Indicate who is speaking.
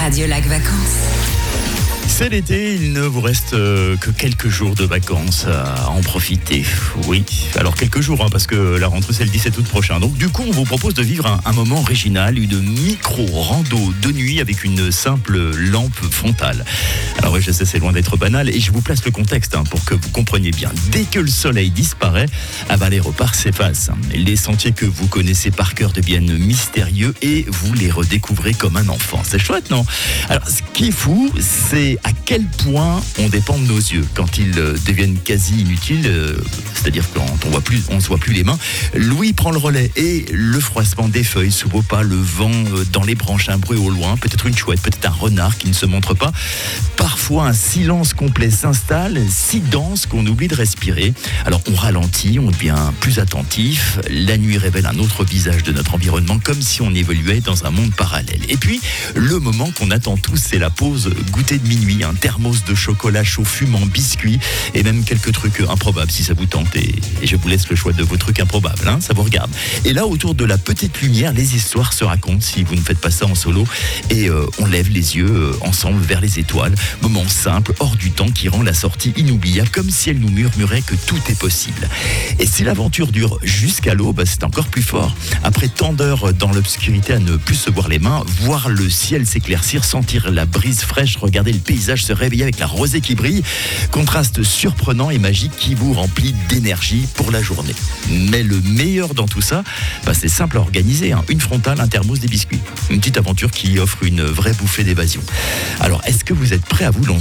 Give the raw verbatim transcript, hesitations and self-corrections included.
Speaker 1: Radio Lac Vacances.
Speaker 2: C'est l'été, il ne vous reste euh, que quelques jours de vacances à en profiter. Oui, alors quelques jours, hein, parce que la rentrée c'est le dix-sept août prochain. Donc du coup, on vous propose de vivre un, un moment original, une micro-rando de nuit avec une simple lampe frontale. Alors oui, je sais, c'est loin d'être banal et je vous place le contexte hein, pour que vous compreniez bien. Dès que le soleil disparaît, ah bah, les repas s'effacent. Les sentiers que vous connaissez par cœur deviennent mystérieux et vous les redécouvrez comme un enfant. C'est chouette, non? Alors, ce qui est fou, c'est à quel point on dépend de nos yeux quand ils deviennent quasi inutiles, euh, c'est-à-dire quand on voit plus, on se voit plus les mains. Louis prend le relais et le froissement des feuilles sous vos pas, le vent dans les branches, un bruit au loin, peut-être une chouette, peut-être un renard qui ne se montre pas. Parfois, un silence complet s'installe, si dense qu'on oublie de respirer. Alors, on ralentit, on devient plus attentif. La nuit révèle un autre visage de notre environnement, comme si on évoluait dans un monde parallèle. Et puis, le moment qu'on attend tous, c'est la pause goûter de minuit. Un thermos de chocolat chaud fumant, biscuits et même quelques trucs improbables si ça vous tente. Et, et je vous laisse le choix de vos trucs improbables, hein, ça vous regarde. Et là, autour de la petite lumière, les histoires se racontent si vous ne faites pas ça en solo. Et euh, on lève les yeux euh, ensemble vers les étoiles. Moment simple, hors du temps qui rend la sortie inoubliable, comme si elle nous murmurait que tout est possible. Et si l'aventure dure jusqu'à l'aube, c'est encore plus fort. Après tant d'heures dans l'obscurité à ne plus se voir les mains, voir le ciel s'éclaircir, sentir la brise fraîche, regarder le paysage se réveiller avec la rosée qui brille, contraste surprenant et magique qui vous remplit d'énergie pour la journée. Mais le meilleur dans tout ça, bah c'est simple à organiser, hein. Une frontale, un thermos, des biscuits. Une petite aventure qui offre une vraie bouffée d'évasion. Alors, est-ce que vous êtes prêts à vous lancer ?